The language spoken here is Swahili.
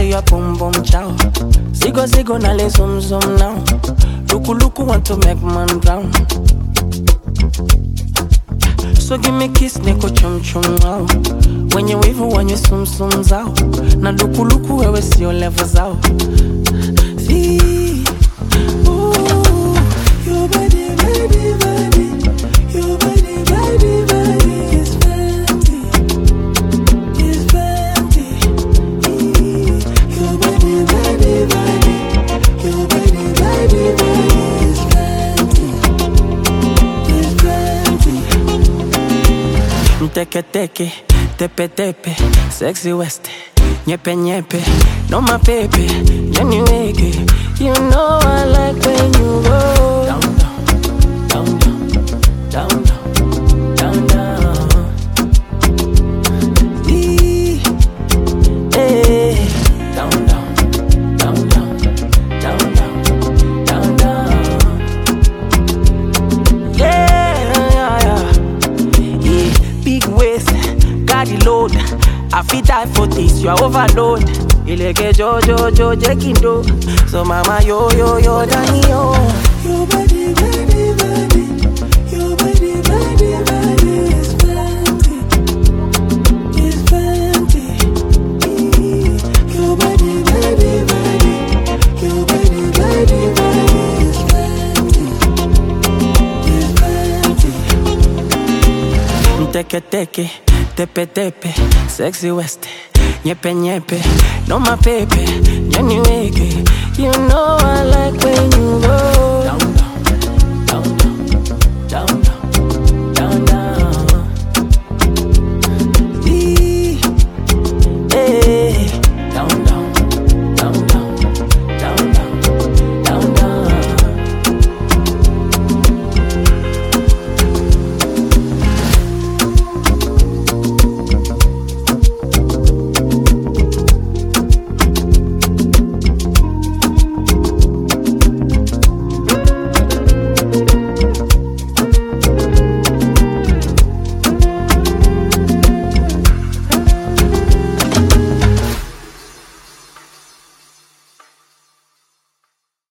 say you're boom boom chow. Zigo zigo na le zoom zoom now. Luku luku want to make man drown. So give me kiss niko chum chum wow. When you wave when you sum sum zao. Na luku luku wewe siyo levels out. See, ooh, your body, body, body. Your body, body, body is fancy. Is fancy. Your body, body, body. Your body, body, body is fancy. Is fancy. Teke teke, tepe tepe, sexy west, nyepe nyepe, no my baby, Jenny wiggy. You know I like when you roll down down, down down, down down, down down. Hey, down down, down down, down down, down down. Yeah, yeah, yeah. Big waist, carry load. I fit die for this, you are overload. Ileke jo, jekindo. So mama yo, dani yo. Your body, body, body. Your body, body, body is fancy. Is fancy. Your body, body, body. Your body, body, body is fancy. Is fancy. Teke teke, tepe tepe, sexy west, nyepe nyepe, no my baby, Jenny wiggy. You know I like when you roll